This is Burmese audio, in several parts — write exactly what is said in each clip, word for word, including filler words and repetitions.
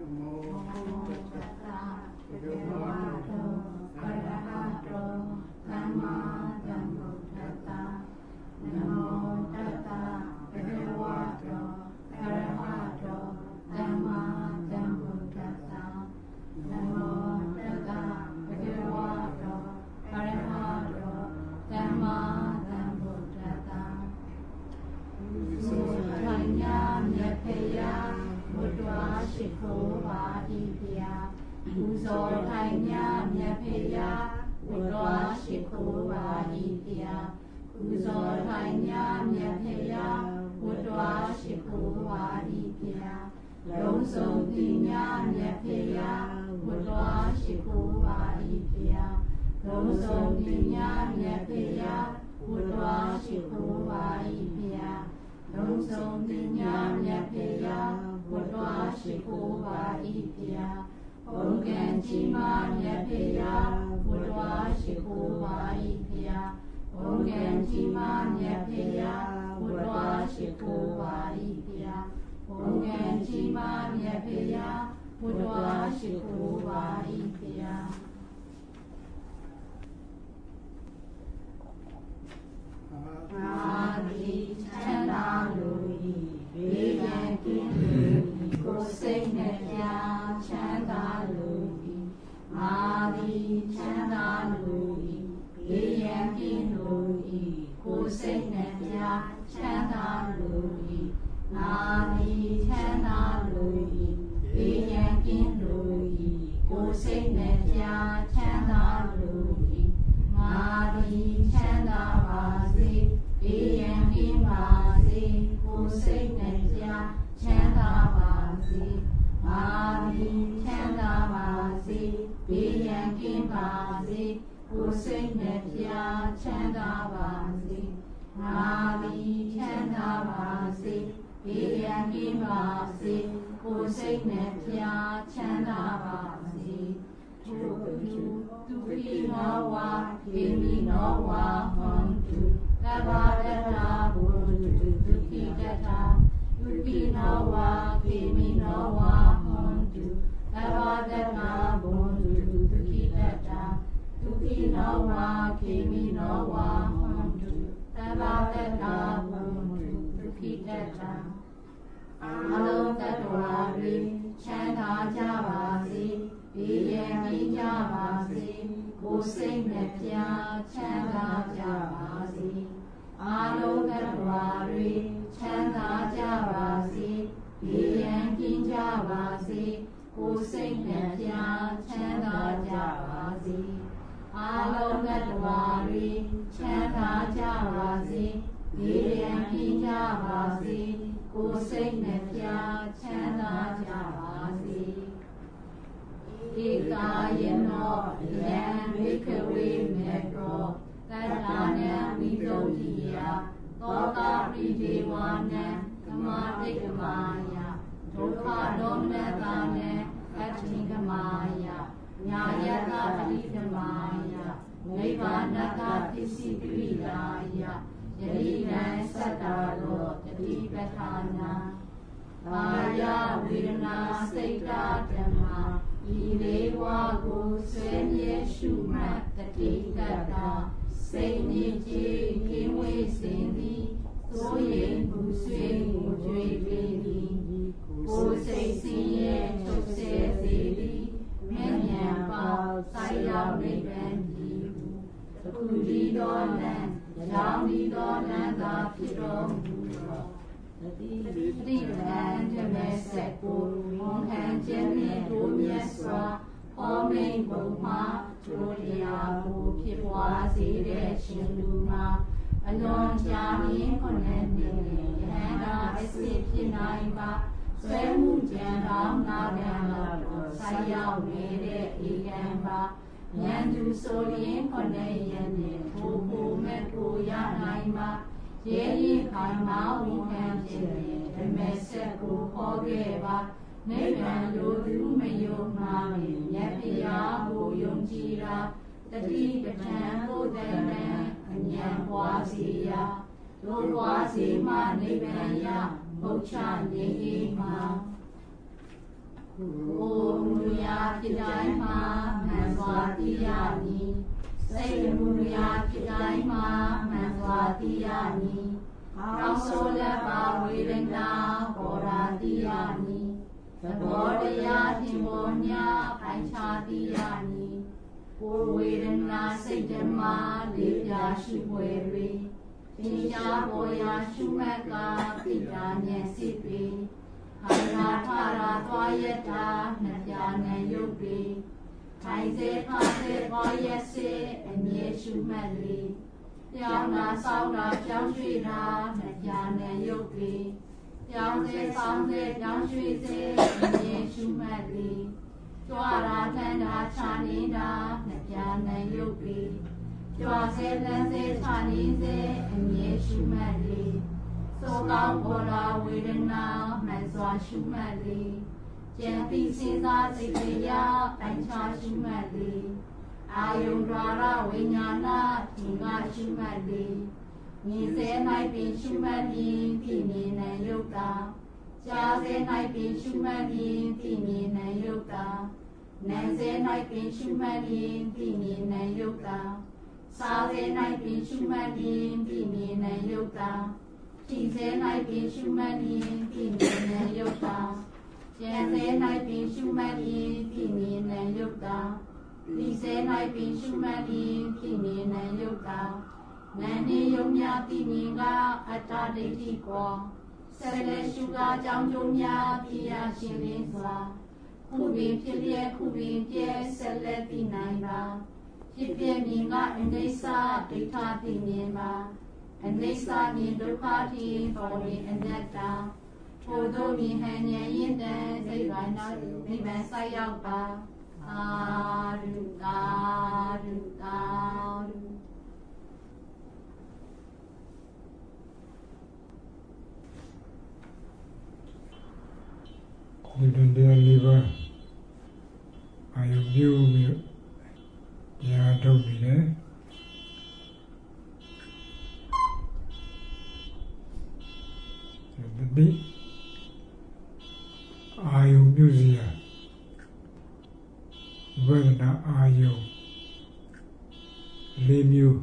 Om ဖြစ်တိုင်းမှာမှန်စွာသိရမည်စိတ်မူရာဖြစ်တိုင်းမှာမှန်စွာသိရမည်ကောင်းဆိုးလက်ပါဝေဒနာပေါ်ရာသိရမည်သဘောတရားသင်ပေါ်ညာပိုင်ခြားသိရမည်ကိုယ်ဝေဒနာစိတ်ဓမ္မလေးပြားရှိပွေတွေသင်ရှားပေါ်ရာရှုမှတ်ကသိတာဉာဏ်စိတ်တွေခန္ဓာထာရာသွားရတာနှစ်ပြားနဲ့ရုပ်တွေထိုင်စေခါစေသွားရစေအမြဲရှုမှတ်လေပြောင်းတာဆောင်းတာပြောင်းရွှေ့တာနှစ်ပြားနဲ့ရုပ်တွေပြောင်းစေဆောင်းစေပြောင်းရွှေ့စေအမြဲရှုမှတ်လေကြွားတာထမ်းတာခြာနေတာနှစ်ပြားနဲ့ရုပ်တွေကြွားစေလန်းစေခြာနေစေအမြဲရှုမှတ်လေသို့ကောင်းပေါ်လာဝေဒနာမှန်စွာရှုမှတ်လေကျန်ပြီးစဉ်းစားစိတ်တရားပိုင်ခြားရှုမှတ်လေအာယုံဒွါရဝိညာဏသင်္ကရှုမှတ်လေမြင်စေ၌ပင်ရှုမှတ်ပြီးဖြစ်မြင်နိုင်ရုပ်တာကြားစေ၌ပင်ရှုမှတ်ပြီးဖြစ်မြင်နိုင်ရုပ်တာနာမ်စေ၌ပင်ရှုမှတ်ပြီးဖြစ်မြင်နိုင်ရုပ်တာစားစေ၌ပင်ရှုမှတ်ပြီးဖြစ်မြင်နိုင်ရုပ်တာကြည်စေ၌ပင်ရှုမှတ်ပြီးဖြစ်မြင်နိုင်ရုပ်တာကျန်စေ၌ပင်ရှုမှတ်ပြီးဖြစ်မြင်နိုင်ရုပ်တာဒီစေ၌ပင်ရှုမှတ်ပြီးဖြစ်မြင်နိုင်ရုပ်တာနာနေယုံများသိမြင်ကအတ္တဒိဋ္ဌိကောဆက်လက်ရှုကားကြောင့်ကျုံများဖြစ်ရရှင်လင်းစွာခုပင်ဖြစ်လျက်ခုပင်ပြဲဆက်လက်သိနိုင်ပါဖြစ်ပြမြင်ကအနိစ္စဒိဋ္ဌာသိမြင်ပါအနိစ္စမြင်ဒုက္ခတိပေါ်နေအနတ္တထိုတို့မြင်ဟန်ဉာဏ်ရင်တန်စိတ်ပိုင်းနောက်နိဗ္ဗာန်ဆိုင်ရောက်ပါသာဓုသာဓုသာဓုဒီတန်တရားလေးပါအာယုပြုပြီးညာထုတ်ပြီးတယ်ဒီအာယုပြုစီရဝေဒနာအာယုလေးမျိုး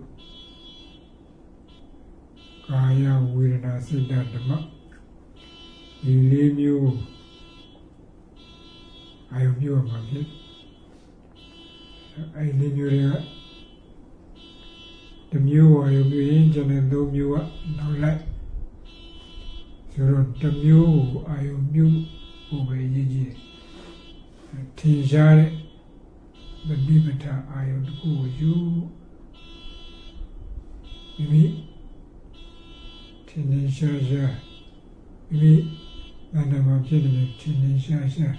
ကာယဝေဒနာစိတ်ဓမ္မဒီလေးမျိုးအာယုပြုမှာဖြစ်အဲ့ဒီမျိုးတွေကတစ်မျိုးအာယုပြုရင်ကျန်တဲ့သုံးမျိုးကနောက်လိုက်ဆိုတော့တစ်မျိုးအာယုပြုဖို့ပဲရည်ကြီးထင်ရှားတဲ့ဗတိပဋ္ဌာန်အာယုတစ်ခုကိုယူမိမိထင်နေရှားရှားမိမိနာနာမှာဖြစ်နေတဲ့ထင်နေရှားရှား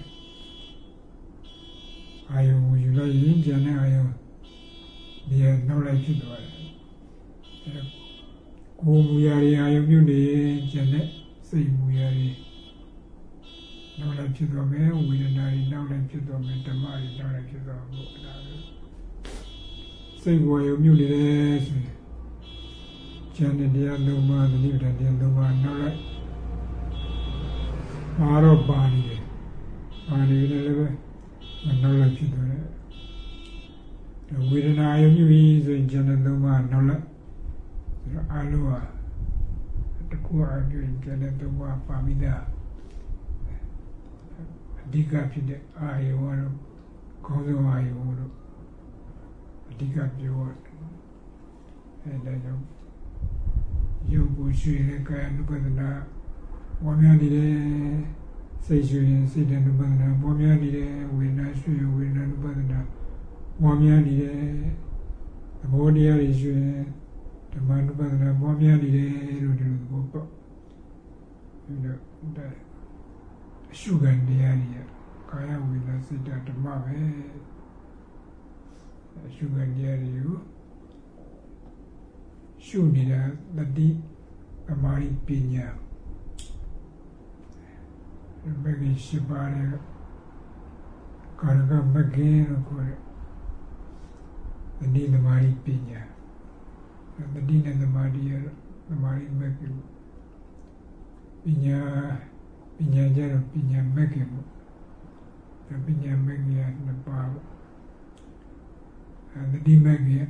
အာယုကိုယူလိုက်ရင်ကျန်တဲ့အာယုဒီနောက်လိုက်ဖြစ်သွားတယ်ကိုယ်မူရာတွေအာယုပြုနေကျန်တဲ့စိတ်မူရာတွေနောက်လိုက်ဖြစ်သွားမယ်ဝေဒနာတွေနောက်လိုက်ဖြစ်သွားမယ်ဓမ္မတွေနောက်လိုက်ဖြစ်သွားဖို့အဲ့ဒါပဲစိတ်ကိုအာယုပြုနေတယ်ဆိုရင်ကျန်တဲ့တရားလုံးပါသတိပဋ္ဌာန်တရားလုံးပါနောက်လိုက်ပါတော့ပါနေတယ်ပါနေတယ်လည်းပဲနောက်လိုက်ဖြစ်သွားတယ်ဝေဒနာအာယုပြုပြီးဆိုရင်ကျန်တဲ့သုံးပါးနောက်လိုက်ဆိုတော့အလိုဟာတကူအာယုပြုရင်ကျန်တဲ့သုံးပါးပါမိသားအဓိကဖြစ်တဲ့အာယုကတော့ခေါင်းဆောင်အာယုတို့အဓိကပြောတယ်အဲဒါကြောင့်ယုတ်ကိုရွှေတဲ့ကာယ ानु ပဒနာဝါများနေတယ်စိတ်ရွှေရင်စိတ် ानु ပဒနာဝါများနေတယ်ဝေဒနာရွှေဝေဒနာ ानु ပဒနာဝါများနေတယ်သဘောတရားတွေရွှေဓမ္မ ानु ပဒနာဝါများနေတယ်လို့ဒီလိုသဘောပေါက်ပြီးတော့အရှုခံတရားတွေကာယဝေဒနာစိတ်ဓမ္မပဲအရှုခံတရားတွေကိုရှုနေတာတတိသမာဓိပညာမဂ္ဂင်ရှိပါတယ်ကာရကမဂ္ဂင်လို့ခေါ်တယ်တတိသမာဓိပညာတတိနဲ့သမာဓိရသမာဓိမဂ္ဂင်ပညာပညာကြတော့ပညာမဂ္ဂင်ပေါ့ပညာမဲ့ကြီးနှစ်ပါးသတိမဲ့ကြီး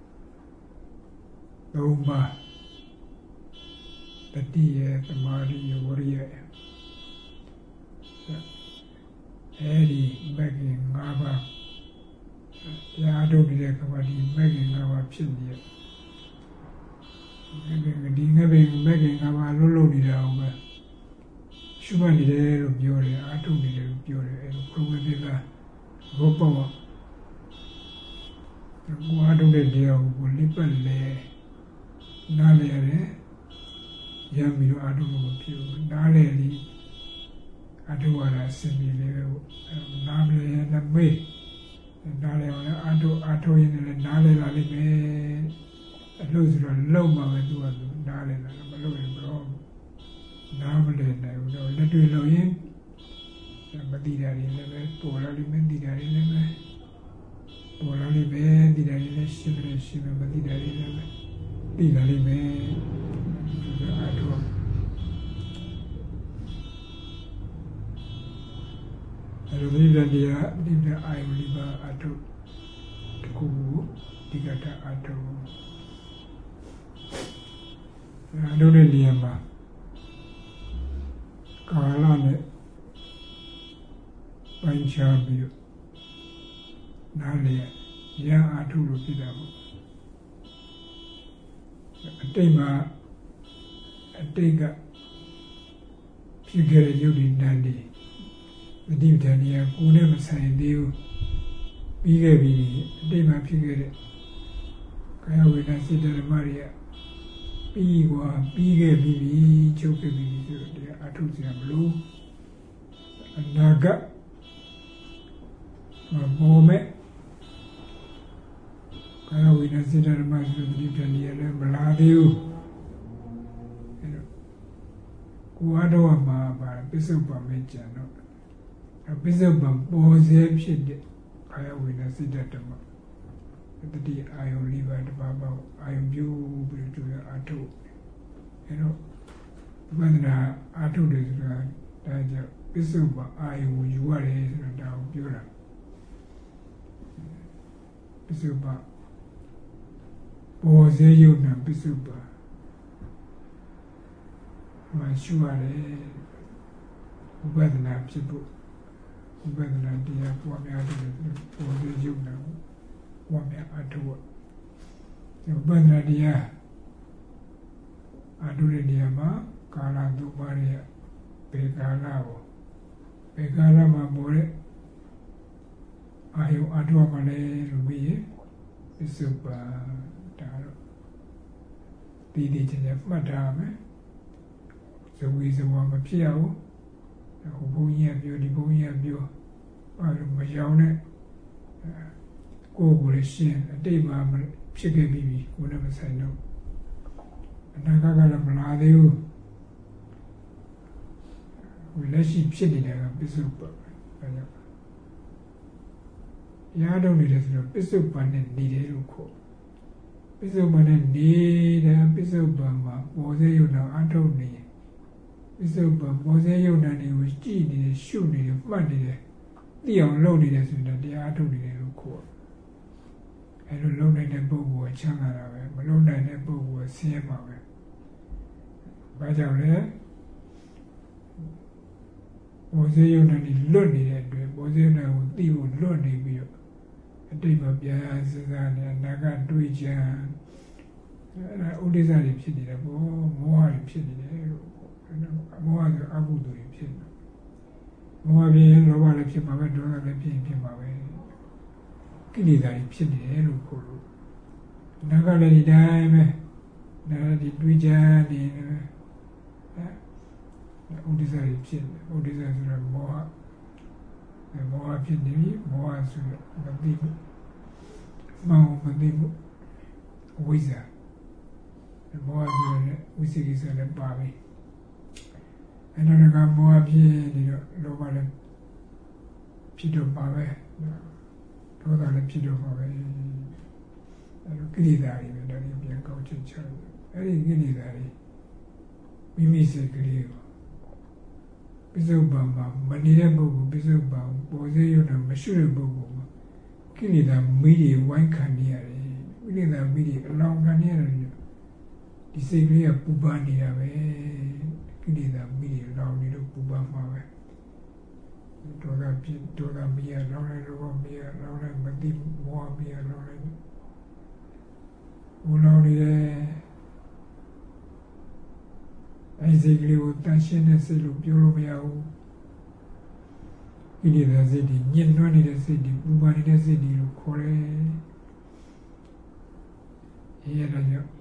သုံးပါးတတိယသမာဓိယဝရိယအဲဒီမဲ့ကြီး၅ပါးတရားထုတ်နေတဲ့ကမ္ဘာဒီမဲ့ကြီး၅ပါးဖြစ်နေတယ်ဒီငဘင်မဲ့ကြီး၅ပါးလုံးလုံးနေတာအောင်ပဲရှုမှတ်နေတယ်လို့ပြောတယ်အားထုတ်နေတယ်လို့ပြောတယ်အဲလိုဘုရားပြတာဘောပေါ့ကိုအားထုတ်တဲ့တရားကိုလိပတ်လဲနားလေရတယ်ရံပြီးတော့အားထုတ်လို့မဖြစ်ဘူးနားလေလိအားထုတ်ရတာစင်ပြီးလေနားလေနဲ့မေးနားလေအောင်လည်းအားထုတ်အားထုတ်ရင်လည်းနားလေလာလိမ့်မယ်အလို့ဆိုတော့လုံမှာပဲသူကသူနားလေလာမလို့ရင်တော့နားမလည်နိုင်ဘူးတော့လက်တွေ့လို့ရင်မတိတာတွေလည်းပဲပေါ်လာလိမ့်မယ်တိတာတွေလည်းပဲပေါ်လာလိမ့်မယ်တိတာတွေလည်းရှင်းတယ်ရှင်းမယ်မတိတာတွေလည်းပဲတိလာလိမ့်မယ်ဒီအားထုတ်အဲ့လိုဒီတဲ့တရားဒီတဲ့အာယုလိပါအားထုတ်တခုဒီကတာအားထုတ်အားထုတ်တဲ့နေရာမှာကာလနဲ့ပိုင်းခြားပြီးနားလေရအားထုတ်လို့ဖြစ်တာပေါ့အတိတ်မှာအတိတ်ကဖြစ်ခဲ့တဲ့ယုတ်ဒီနန္ဒီသတိပဋ္ဌာန်ကြီးကကိုယ်နဲ့မဆိုင်သေးဘူးပြီးခဲ့ပြီအတိတ်မှာဖြစ်ခဲ့တဲ့ကာယဝေဒနာစိတ်ဓမ္မတွေကပြီးกว่าပြီးခဲ့ပြီချုပ်ခဲ့ပြီဆိုတော့တရားအထုစရာမလိုအနာဂတ်ဘောမဲ့ကာယဝိနစိတ္တဓမ္မဆိုတဲ့ဒီတည်းလည်းမလာသေးဘူးအဲတော့ကိုယ်အတော်မှာပါပစ္စုပန်မဲ့ကြံတော့ပစ္စုပန်ပေါ်စေဖြစ်တဲ့ကာယဝိနစိတ္တဓမ္မတတိအာယုလေးပါးတစ်ပါးပေါ့အာယုပြုပြီးတော့အာထုအဲတော့ဝိပဿနာအာထုတယ်ဆိုတာဒါကြောင့်ပစ္စုပန်အာယုယူရတယ်ဆိုတာဒါကိုပြောတာပစ္စုပန်ပေါ်စေယုံနာပစ္စုပန်မရှိရတယ်ဝိပဿနာဖြစ်ဖို့ဝိပဿနာတရားပွားများတယ်ပေါ်စေယုံနာဝါမြအထုဒီဘန္ဒတရားအထုတဲ့နေရာမှာကာလဒုပါရဘေကာလကိုဘေကာလမှာပေါ်တဲ့အာယုအထုမှာလည်းလူပြီးရပစ္စုပန်ဒါတော့ဒီဒီချင်းချင်းမှတ်ထားမယ်ဇဝေဇဝမဖြစ်အောင်ဟိုဘုန်းကြီးကပြောဒီဘုန်းကြီးကပြောအဲ့လိုမရောနဲ့ကိုယ်ကိုယ်ရှင်းအတိတ်မှာဖြစ်ခဲ့ပြီးပြီကိုယ်နဲ့မဆိုင်တော့အနာဂတ်ကလည်းမလာသေးဘူးဟိုလက်ရှိဖြစ်နေတဲ့ကပစ္စုပန်ပဲအဲကြောင့်ရားတော့နေတယ်ဆိုတော့ပစ္စုပန်နဲ့နေတယ်လို့ခေါ်ပစ္စုပန်နဲ့နေတယ်ပစ္စုပန်မှာပေါ်စေရုံတော့အထုတ်နေပစ္စုပန်ပေါ်စေရုံနဲ့ကိုကြည့်နေတယ်ရှုနေတယ်မှတ်နေတယ်သိအောင်လုပ်နေတယ်ဆိုတော့တရားအထုတ်နေတယ်လို့ခေါ်အဲလိုလုံနိုင်တဲ့ပုဂ္ဂိုလ်ကချမ်းသာတာပဲမလုံနိုင်တဲ့ပုဂ္ဂိုလ်ကဆင်းရဲမှာပဲဘာကြောင့်လဲဘောဇေယုံနဲ့လွတ်နေတဲ့အတွက်ဘောဇေယုံကိုသိဖို့လွတ်နေပြီးတော့အတိတ်မှာပြန်စဉ်းစားနေအနာဂတ်တွေးကြံအဲဒါဥဒိစ္စတွေဖြစ်နေတယ်ဘောမောဟတွေဖြစ်နေတယ်လို့မောဟဆိုအကုသိုလ်တွေဖြစ်နေမောဟပြင်းလောဘလည်းဖြစ်မှာပဲဒေါသလည်းဖြစ်ဖြစ်မှာပဲကိလေသာတွေဖြစ်နေတယ်လို့ခေါ်လို့နာကလည်းဒီတိုင်းပဲနာဒီတွေးကြနေတယ်အဲဥဒိစ္စတွေဖြစ်နေဥဒိစ္စဆိုတော့မောဟမောဟဖြစ်နေပြီမောဟဆိုတော့မသိဘူးမောဟမသိဘူးဝိဇ္ဇာမောဟဆိုတော့ဝိသိကိစ္စလည်းပါပြီအဲ့တော့ကမောဟဖြစ်နေတော့လောဘလည်းဖြစ်တော့ပါပဲဒေါသလည်းဖြစ်တော့ပါပဲအဲ့လိုကိလေသာတွေပဲဒါတွေပြန်ကောက်ချက်ချတယ်အဲ့ဒီကိလေသာတွေမိမိစိတ်ကလေးကိုပစ္စုပန်မှာမနေတဲ့ပုဂ္ဂိုလ်ပစ္စုပန်ပေါ်စေရုံနဲ့မရှိတဲ့ပုဂ္ဂိုလ်မှာကိလေသာမိတွေဝိုင်းခံနေရတယ်ကိလေသာမိတွေအလောင်းခံနေရတယ်ဒီစိတ်ကလေးကပူပန်နေတာပဲကိလေသာမိတွေလောင်းနေလို့ပူပန်မှာပဲဒေါသပြဒေါသမီးရလောင်းလိုက်တော့မီးရလောင်းလိုက်မသိမောဟမီးရလောင်းလိုက်ဘူးလောင်းနေတယ်အဲ့ဒီစိတ်ကလေးကိုတန်ရှင်းတဲ့စိတ်လို့ပြောလို့မရဘူးကိလေသာစိတ်တွေညှဉ်းနှွမ်းနေတဲ့စိတ်တွေပူပန်နေတဲ့စိတ်တွေလို့ခေါ်တယ်။အဲဒါကြောင့်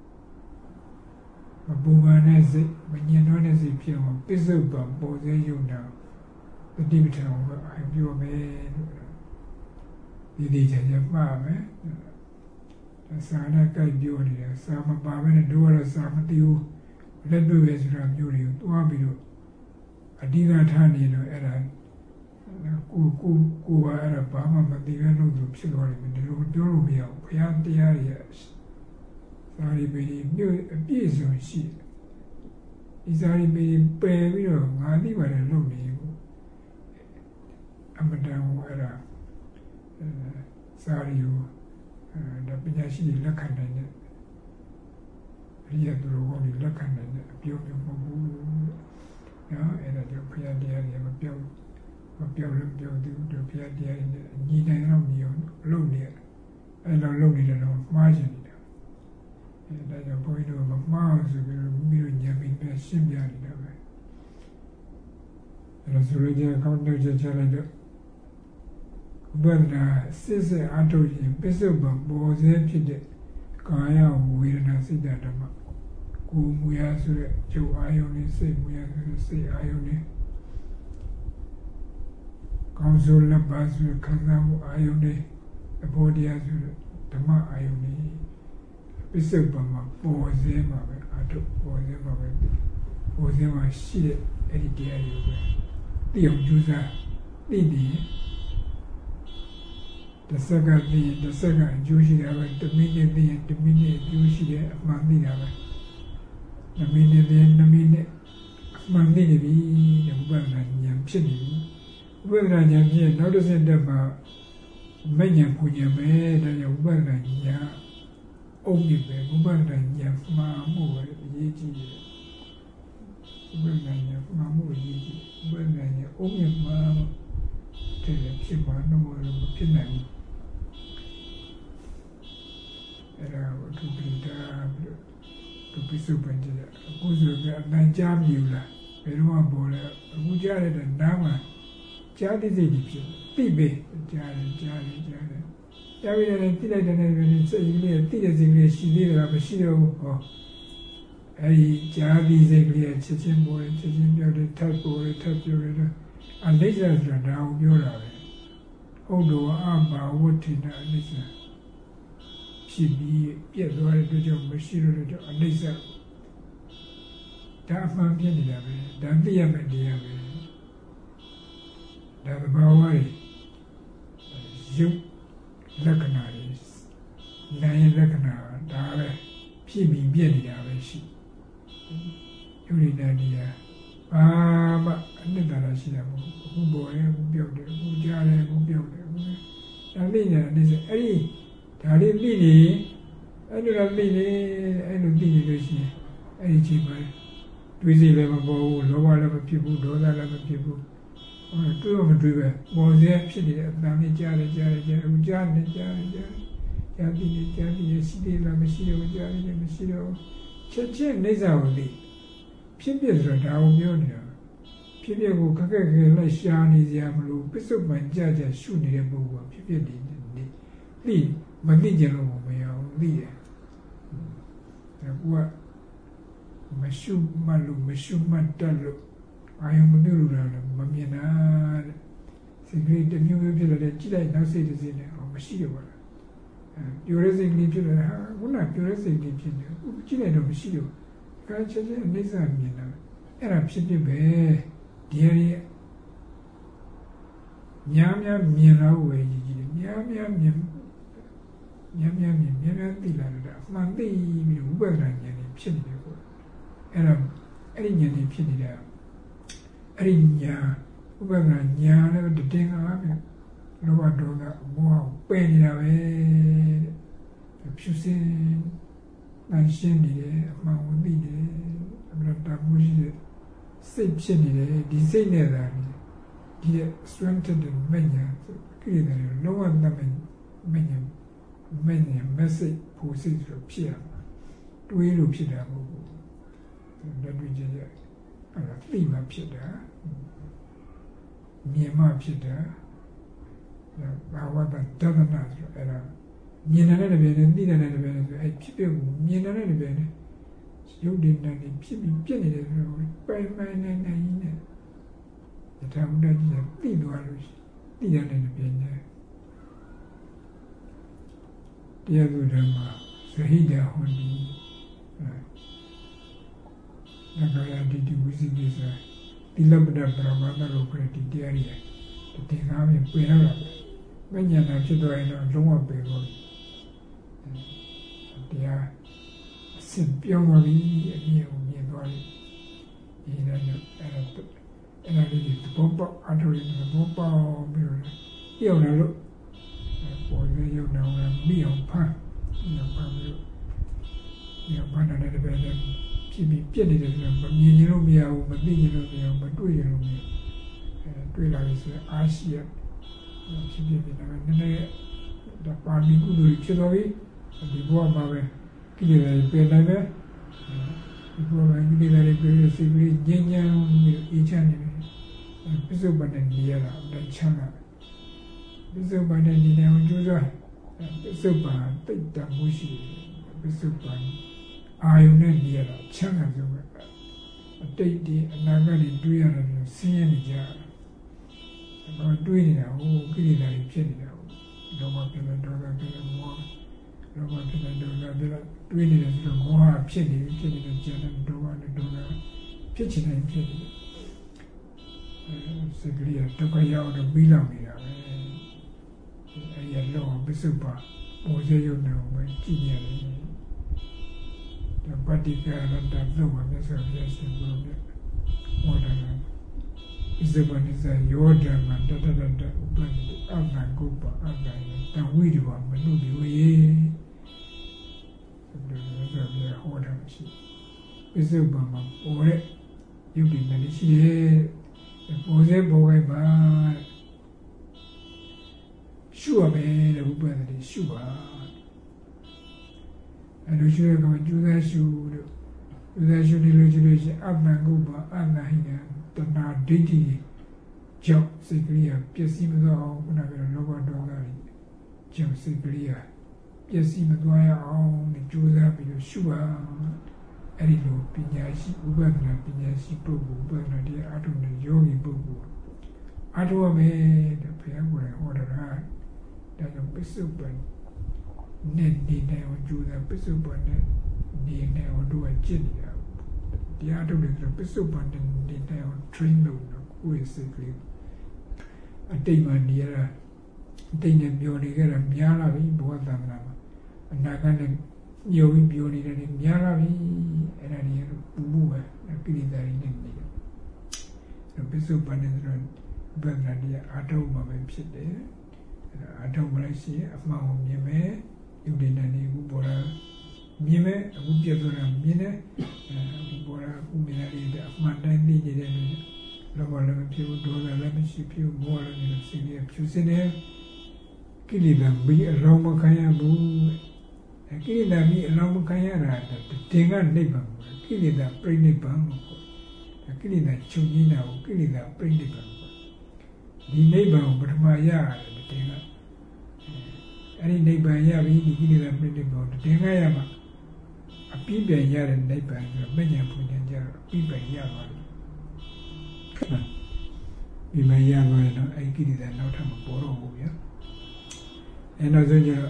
မပူပန်တဲ့စိတ်မညှဉ်းနှွမ်းတဲ့စိတ်ဖြစ်အောင်ပစ္စုပန်ပေါ်စေရုံနဲ့တတိပဋ္ဌာန်ကိုအပြောမယ်ဒီဒီချာချာမှားမယ်။စာနဲ့ကြိုက်ပြောနေတယ်စာမပါဘဲနဲ့တို့ကတော့စာမသိဘူးလက်တွေ့ပဲဆိုတာမျိုးတွေကိုတွားပြီးတော့အဓိကထားနေတော့အဲ့ဒါကိုကိုကိုကအဲ့ဒါဘာမှမသိဘဲလို့သူဖြစ်သွားတယ်ဒီလိုပြောလို့မရဘူးဘုရားတရားရဲ့စာရီပေမြို့အပြည့်စုံရှိဒီစာရီပေပယ်ပြီးတော့ငါသိပါတယ်လို့နေဘူးအမတန်ဟိုအဲ့ဒါစာရီကိုဒါပညာရှိလက်ခံနိုင်တဲ့အရိယသူတော်ကောင်းတွေလက်ခံနိုင်တဲ့အပြောမျိုးမဟုတ်ဘူးနော်အဲ့ဒါကြောင့်ဘုရားတရားတွေမပြောမပြောလို့ပြောသူတို့ဘုရားတရားတွေညီနိုင်တော့ညီအောင်လုပ်နေအဲ့လိုလုပ်နေတယ်တော့မှားချင်နေတာအဲ့ဒါကြောင့်ဘုန်းကြီးတို့မမှားအောင်ဆိုပြီးတော့မိတို့ညံပြီးပြရှင်းပြနေတာပဲအဲ့ဒါဆိုရင်ကောင်းတဲ့ချက်ချလိုက်တော့ဘုရားစစ်စစ်အထုရင်ပစ္စုပန်ပေါ်စေဖြစ်တဲ့ကာယဝေဒနာစိတ်ဓာတ်မှာကိုယ်မူရဆိုတဲ့ကျုပ်အာယုန်နဲ့စိတ်မူရဆိုတဲ့စိတ်အာယုန်နဲ့ကောင်းစိုးလက်ပါဆိုတဲ့ခံစားမှုအာယုန်နဲ့အဘောတရားဆိုတဲ့ဓမ္မအာယုန်နဲ့ပစ္စုပန်မှာပေါ်စေမှာပဲအထုပေါ်စေမှာပဲပေါ်စေမှာရှိတဲ့အဲ့ဒီတရားတွေပဲသိအောင်ကြိုးစားသိတယ်တစ်စက္ကန့်သိရင်တစ်စက္ကန့်အကျိုးရှိတာပဲတစ်မိနစ်သိရင်တစ်မိနစ်အကျိုးရှိတယ်အမှန်သိတာပဲနှစ်မိနစ်သိရင်နှစ်မိနစ်အမှန်သိနေပြီတဲ့ဥပဒနာဉာဏ်ဖြစ်နေပြီဥပဒနာဉာဏ်ဖြစ်နောက်တစ်ဆင့်တက်မှာမဉဏ်ပူဉဏ်ပဲဒါကြောင့်ဥပဒနာဉာဏ်အုပ်မြစ်ပဲဥပဒနာဉာဏ်မှားမှုပဲအရေးကြီးတယ်ဥပဒနာဉာဏ်မှားမှုအရေးကြီးဥပဒနာဉာဏ်အုပ်မြစ်မှာတဲ့ဖြစ်မှာတော့မဖြစ်နိုင်ဘူးအဲ့ဒါကိုသူပြတာပြီးတော့သူပြစုပန်ကြတယ်အခုဆိုကအတန်ကြားမြူလာဘယ်တော့မှပေါ်လဲအခုကြားရတဲ့နားမှာကြားတဲ့စိတ်ကြီးဖြစ်သိပဲကြားတယ်ကြားတယ်ကြားတယ်ကြားပြီးတယ်သိလိုက်တဲ့နေ့စိတ်ကြီးလေးသိတဲ့စိတ်လေးရှိသေးတာမရှိတော့ဘူးဟောအဲ့ဒီကြားပြီးစိတ်ကလေးချက်ချင်းပေါ်တယ်ချက်ချင်းပြောတယ်ထပ်ပေါ်တယ်ထပ်ပြောတယ်အနိစ္စဆိုတာဒါကိုပြောတာပဲဟုတ်တော့အဘာဝတ္ထိနာအနိစ္စဖြစ်ပြီးပြည့်သွားတဲ့အတွက်ကြောင့်မရှိတော့တဲ့ကြောင့်အနိစ္စဒါအမှန်ပြနေတာပဲဒါသိရမယ့်တရားပဲဒါသဘာဝရဲ့ရုပ်လက္ခဏာတွေနာမ်လက္ခဏာဒါပဲဖြစ်ပြီးပြည့်နေတာပဲရှိယုရိနာနေရာဘာမှအနှစ်သာရရှိတာမဟုတ်ဘူးအခုပေါ်တယ်အခုပြောက်တယ်အခုကြားတယ်အခုပြောက်တယ်အခုဒါသိနေတယ်အဲ့ဒီဒါလေးသိနေအဲ့လိုသိနေအဲ့လိုသိနေလို့ရှိရင်အဲ့ဒီချိန်မှာတွေးစိတ်လည်းမပေါ်ဘူးလောဘလည်းမဖြစ်ဘူးဒေါသလည်းမဖြစ်ဘူးဟောတွေးမတွေးပဲပေါ်စေဖြစ်နေတဲ့အတန်လေးကြားတယ်ကြားတယ်ကြားတယ်အခုကြားနေကြားတယ်ကြားတယ်ကြားပြီးကြားပြီးရှိသေးလားမရှိတော့ကြားပြီးမရှိတော့ချက်ချင်းနေစားဝင်ပြီဖြစ်ဖြစ်ဆိုတာဒါကိုပြောနေတာဖြစ်ဖြစ်ကိုခက်ခက်ခဲလိုက်ရှာနေကြမလို့ပစ္စုပန်ကြကြရှုနေတဲ့ပုဂ္ဂိုလ်ဖြစ်ဖြစ်နေနေသိမသိကြလို့မရဘူးသိတယ်ဒါကမရှုမှလို့မရှုမှတတ်လို့အာယုံမပြုလို့လည်းမမြင်တာတဲ့စိတ်ကလေးတစ်မျိုးမျိုးဖြစ်လာတယ်ကြည့်လိုက်နောက်စိတ်တစ်စိတ်နဲ့ဟောမရှိတော့ဘူးလားအဲပြိုရဲစိတ်ကလေးဖြစ်လာတယ်ဟာခုနပြိုရဲစိတ်ကလေးဖြစ်နေအခုကြည့်လိုက်တော့မရှိတော့ကဲချက်ချင်းအိစ္ဆာမြင်လာအဲ့ဒါဖြစ်ဖြစ်ပဲဒီရည်များများမြင်တော့ဝယ်ကြီးကြီးများများမြင်များများမြင်များများသိလာတယ်အမှန်သိပြီးဝိပဿနာဉာဏ်ကြီးဖြစ်နေတယ်ပေါ့အဲ့ဒါအဲ့ဒီဉာဏ်ကြီးဖြစ်နေတယ်အအဲ့ဒီညာဥပဒနာညာလည်းတင်ကားပဲလောဘဒေါသမောဟပယ်နေတာပဲဖြူစင်တန်ရှင်းနေတယ်အမှန်ဝသိနေတယ်အမှန်တမှုရှိတဲ့စိတ်ဖြစ်နေတယ်ဒီစိတ်နဲ့သာဒီရဲ့ strengthened မညာကိလေသာတွေလောဘတမမညာမညာ message ပို့စိတ်ဆိုဖြစ်ရမှာတွေးလို့ဖြစ်တာမဟုတ်ဘူးလက်တွေ့ကြည့်ရအဲ့ဒါသိမှဖြစ်တာမြင်မှဖြစ်တာဘာဝတ္တဒသနာဆိုအဲ့ဒါမြင်တဲ့တဲ့ပဲနဲ့သိတဲ့တဲ့ပဲနဲ့ဆိုအဲ့ဖြစ်ဖြစ်ကိုမြင်တဲ့တဲ့ပဲနဲ့ရုပ်တည်နေဖြစ်ပြီးပြည့်နေတယ်ဆိုတော့ပိုင်ပိုင်နေနေနဲ့ဒါမှမဟုတ်ကြီးသိသွားလို့သိရတယ်ပြင်းတယ်တရားသူဓမ္မသဟိတဟွန်ဒီနဂရတိတိဝိသိကိစ္စတိလပ္ပဒပရမတ္တလို့ခေါ်တဲ့တရားတွေဒီကားပဲပြင်ရတာပဲမဉဏ်နဲ့ဖြစ်သွားရင်တော့လုံးဝပြင်လို့တရားအစစ်ပြောင်းသွားပြီအမြင်ကိုမြင်သွားပြီဒီလည်းအဲ့ဒါအဲ့ဒါလေးဒီဘောပေါအထူးရင်းဘောပေါပြီးတော့ပြောင်းလာလို့ပေါ်ရရုံတော့မိအောင်ဖမ်းမိအောင်ဖမ်းပြီးမိအောင်ဖမ်းတဲ့တဲ့ပဲဖြစ်ပြီးပြက်နေတယ်ဆိုတော့မမြင်ရင်လို့မရဘူးမသိရင်လို့မရဘူးမတွေ့ရင်လို့မရအဲတွေ့လာပြီဆိုရင်အားရှိရဖြစ်ဖြစ်နေတာနည်းနည်းဒါပါမီကုသိုလ်ဖြစ်တော့ပြီဒီဘဝမှာပဲကိလေသာတွေပယ်နိုင်ပဲဒီဘဝမှာကိလေသာတွေပယ်ရစိတ်ကလေးငြိမ်းချမ်းပြီးအေးချမ်းနေတယ်ပြစ္ဆုတ်ပန်တဲ့နေရတာအတိုင်းချမ်းသာပြစ္ဆုတ်ပန်တဲ့နေနဲ့ကျိုးစားပြစ္ဆုတ်ပန်တိတ်တမှုရှိပြစ္ဆုတ်ပန်အာယုနဲ့နေရတာချမ်းသာဆုံးပဲအတိတ်ဒီအနာဂတ်တွေတွေးရတယ်လို့ဆင်းရဲနေကြတယ်။ဘာတွေးနေတာဟိုကိလေသာတွေဖြစ်နေတာဟိုလောဘဖြစ်တဲ့ဒေါသဖြစ်တဲ့မောဟလောဘဖြစ်တဲ့ဒေါသဖြစ်တဲ့တွေးနေတယ်ဆိုတော့မောဟဖြစ်နေဖြစ်နေတဲ့ဉာဏ်နဲ့ဒေါသနဲ့ဒေါသဖြစ်ချင်တယ်ဖြစ်နေတယ်။အဲစကလေးတော့ကရောက်တော့ပြီးလောက်နေတာပဲ။အဲရလောပစ္စုပ္ပါပေါ်စေရုံနဲ့ပဲကြည့်ရတယ်။ပฏิကရတ္တလုံးဝမြတ်စွာဘုရားရှင်ဘုရားဟောတာဣဇဗနိဇယောဓမ္မတတတတဥပနိအမ္မကုပ္ပအတ္တယတဝိရဝမနုဒီဝေဒီလိုဆိုပြဟောတာရှိဣဇဗမှာပေါ်တဲ့ယုတ်တိနဲ့ရှိရဲ့ပေါ်စေပေါ်ဝဲပါရှုရမယ်လို့ဥပဒေရှုပါအဲ့လိုရှိရကောင်ကျူးသားရှုလို့ကျူးသားရှုနေလို့ရှိလို့ရှိအမှန်ကိုပါအနာဟိနတဏှာဒိဋ္ဌိကြောင့်စိတ်ကလေးကပျက်စီးမသွားအောင်ခုနကလောဘဒေါသတွေကြောင့်စိတ်ကလေးကပျက်စီးမသွားရအောင်ကျူးသားပြီးလို့ရှုပါအဲ့ဒီလိုပညာရှိဥပဒနာပညာရှိပုဂ္ဂိုလ်ဥပဒနာတရားအထုံးတဲ့ယောဂီပုဂ္ဂိုလ်အထုံးရမယ်တဲ့ဘုရားကိုယ်ဟောတာဒါကြောင့်ပစ္စုပန်နဲ့ဒီနဲ့ဟိုကျူတာပစ္စုပန်နဲ့ဒီနဲ့ဟိုတို့ကျင့်နေတာတရားထုတ်တယ်ဆိုပစ္စုပန်နဲ့ဒီနဲ့ဟို train လုပ်တော့ကိုယ်စိတ်ကလေးအတိတ်မှာနေရတာအတိတ်နဲ့ပြောနေကြတာများလာပြီဘဝတန်ခါမှာအနာဂတ်နဲ့ညှို့ပြီးပြောနေတယ်များလာပြီအဲ့ဒါကြီးပူပူပဲကိလေသာတွေနဲ့နေတယ်ပစ္စုပန်နဲ့ဆိုတော့ဘယ်နဲ့ဒီအာထုံးမှာပဲဖြစ်တယ်အာထုံးမလိုက်ရှိအမှန်ကိုမြင်မယ်ယုတ်တဲ့နေကိုပေါ်လာမြင်မယ်အခုပြတ်သွားတာမြင်တယ်အခုပေါ်လာအခုမြင်ရတဲ့အမှန်တိုင်းသိနေတယ်လောဘလည်းမဖြစ်ဘူးဒေါသလည်းမရှိဖြစ်ဘူးမောဟလည်းမရှိဘူးဖြူစင်တယ်ကိလေသာမီးအလောင်းမခံရဘူးကိလေသာမီးအလောင်းမခံရတာတင်ကနိဗ္ဗာန်ကိလေသာပြိနိဗ္ဗာန်ကိုကိလေသာချုပ်ငြိမ်းတာကိုကိလေသာပြိနိဗ္ဗာန်ကိုဒီနိဗ္ဗာန်ကိုပထမရရတယ်တင်ကအဲ့ဒီနိဗ္ဗာန်ရပြီဒီကိလေသာပြိနိဗ္ဗာန်ကိုတင်ကရမှာအပြည့်ပြန်ရတဲ့နိဗ္ဗာန်ဆိုတော့မဉ္ဇဉ်ပူဉ္ဇဉ်ကြတော့အပြည့်ပြန်ရသွားတယ်ဒီမရသွားရင်တော့အဲ့ဒီကိလေသာနောက်ထပ်မပေါ်တော့ဘူးဗျာအဲ့တော့ဆိုကြတော့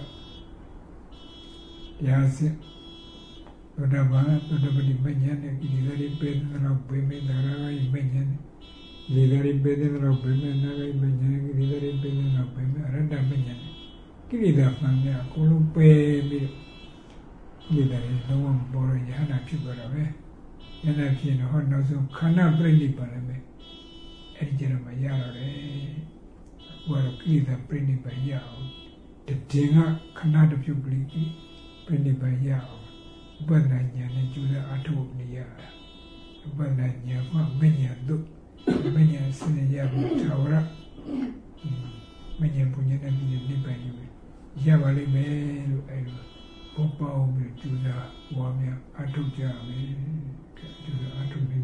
တရားစစ်ဘုဒ္ဓဘာသာဘုဒ္ဓပတိမဉ္ဇဉ်နဲ့ကိလေသာတွေပဲတော့ဘယ်မဲ့နာရဂိမဉ္ဇဉ်ကိလေသာတွေပဲတော့ဘယ်မဲ့နာရဂိမဉ္ဇဉ်ကိလေသာတွေပဲတော့ဘယ်မဲ့အရတ္တမဉ္ဇဉ်ကိလေသာမှန်များအကုန်လုံးပယ်ပြီးကိလေသာတွေလုံးဝပေါ်ရရဟနာဖြစ်သွားတာပဲယန္တာဖြစ်တော့ဟောနောက်ဆုံးခန္ဓာပြိဋိဘံလည်းပဲအဲ့ဒီကျတော့မရတော့တယ်ဟိုကတော့ကိလေသာပြိဋိဘံရအောင်တည်ငါခဏတစ်ပြုတ်ကလေးပြိဋိဘံရအောင်ဥပဒနာဉာဏ်နဲ့ကျူးစာအထုတ်နေရတာဥပဒနာဉာဏ်မှမဉဏ်တို့မဉဏ်စနေရဘူးသာဝရမဉဏ်ပုညနဲ့မြင်နိဗ္ဗာန်ယူရပါလိမ့်မယ်လို့အဲ့လိုဘောပေါင်းပြီးကျူးစာဝါများအထုတ်ကြမယ်ကျူးစာအထုတ်နေ